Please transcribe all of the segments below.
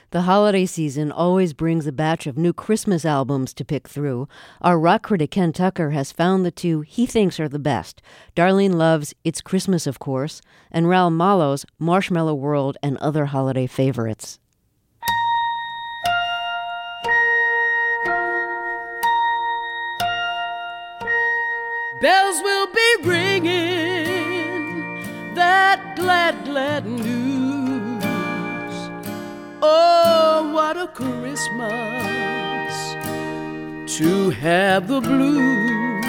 The holiday season always brings a batch of new Christmas albums to pick through. Our rock critic Ken Tucker has found the two he thinks are the best. Darlene Love's It's Christmas, of course, and Raoul Malo's Marshmallow World and Other Holiday Favorites. Bells will be ringing, that glad, glad news. Oh, what a Christmas to have the blues.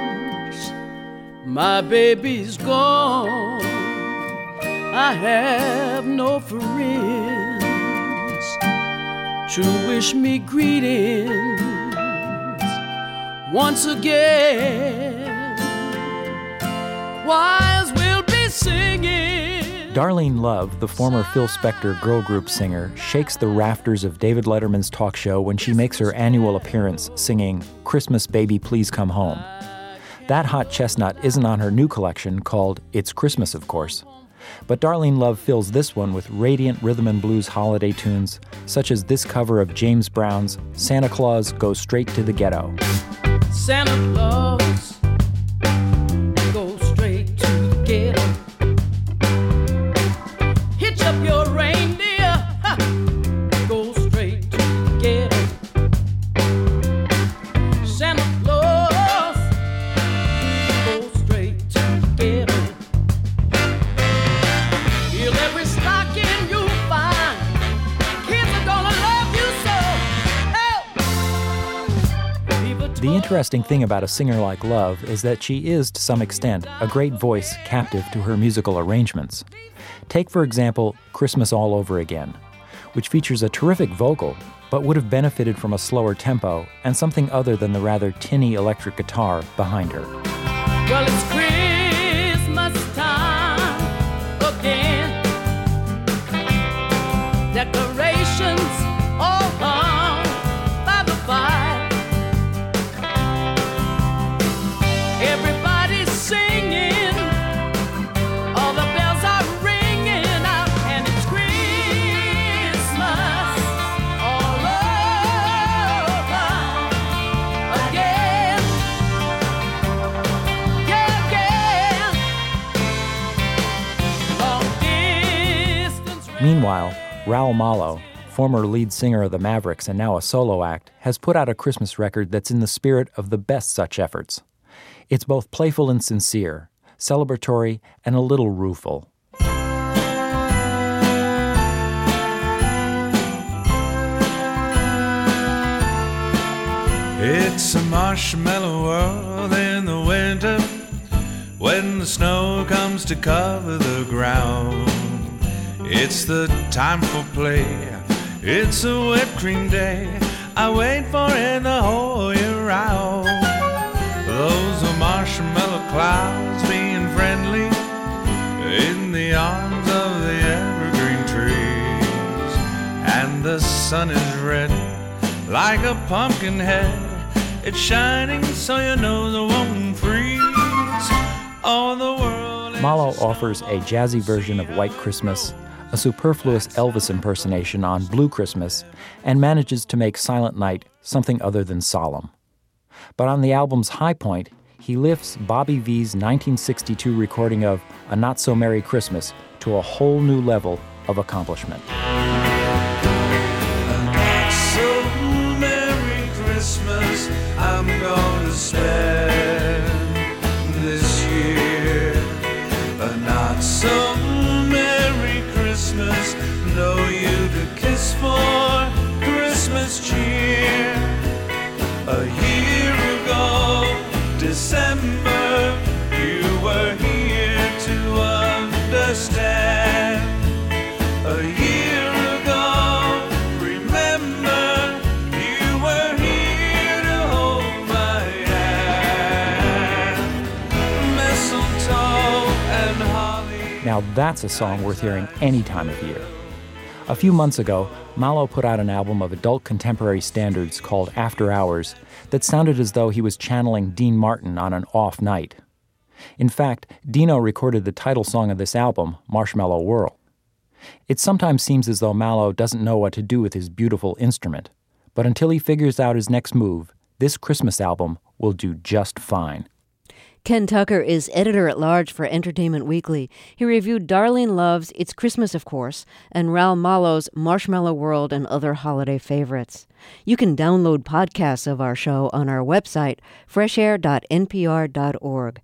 My baby's gone, I have no friends to wish me greetings once again. Choirs will be singing. Darlene Love, the former Phil Spector girl group singer, shakes the rafters of David Letterman's talk show when she makes her annual appearance singing Christmas Baby Please Come Home. That hot chestnut isn't on her new collection called It's Christmas, of course. But Darlene Love fills this one with radiant rhythm and blues holiday tunes, such as this cover of James Brown's Santa Claus Goes Straight to the Ghetto. Santa Claus goes straight to the ghetto. Hitch up your reindeer, go straight to the ghetto. Santa Claus goes straight to the ghetto. Fill every stocking you find. Kids are gonna love you so. The interesting thing about a singer like Love is that she is, to some extent, a great voice captive to her musical arrangements. Take, for example, Christmas All Over Again, which features a terrific vocal, but would have benefited from a slower tempo and something other than the rather tinny electric guitar behind her. Well, it's Christmas time again. Decorations all hung by the fire. Everybody's singing, all the bells are ringing out, and it's Christmas all over again. Yeah, yeah. Long distance. Meanwhile, Raoul Malo, former lead singer of the Mavericks and now a solo act, has put out a Christmas record that's in the spirit of the best such efforts. It's both playful and sincere, celebratory and a little rueful. It's a marshmallow world in the winter when the snow comes to cover the ground. It's the time for play. It's a whipped cream day I wait for it the whole year round. Those are marshmallow clouds being friendly in the arms of the evergreen trees. And the sun is red like a pumpkin head. It's shining so your nose won't freeze. Oh, the world is Malo offers a jazzy version of White Christmas, a superfluous Elvis impersonation on Blue Christmas, and manages to make Silent Night something other than solemn. But on the album's high point, he lifts Bobby V's 1962 recording of A Not So Merry Christmas to a whole new level of accomplishment. not so merry Christmas I'm gonna spend this year. A not so merry Christmas, no you to kiss for Christmas cheer. A year ago, December, you were here to understand. A year ago, remember, you were here to hold my hand. Mistletoe and holly. Now that's a song worth hearing any time of year. A few months ago, Malo put out an album of adult contemporary standards called After Hours that sounded as though he was channeling Dean Martin on an off night. In fact, Dino recorded the title song of this album, Marshmallow World. It sometimes seems as though Mallow doesn't know what to do with his beautiful instrument. But until he figures out his next move, this Christmas album will do just fine. Ken Tucker is editor-at-large for Entertainment Weekly. He reviewed Darlene Love's It's Christmas, of Course, and Raoul Mallow's Marshmallow World and Other Holiday Favorites. You can download podcasts of our show on our website, freshair.npr.org.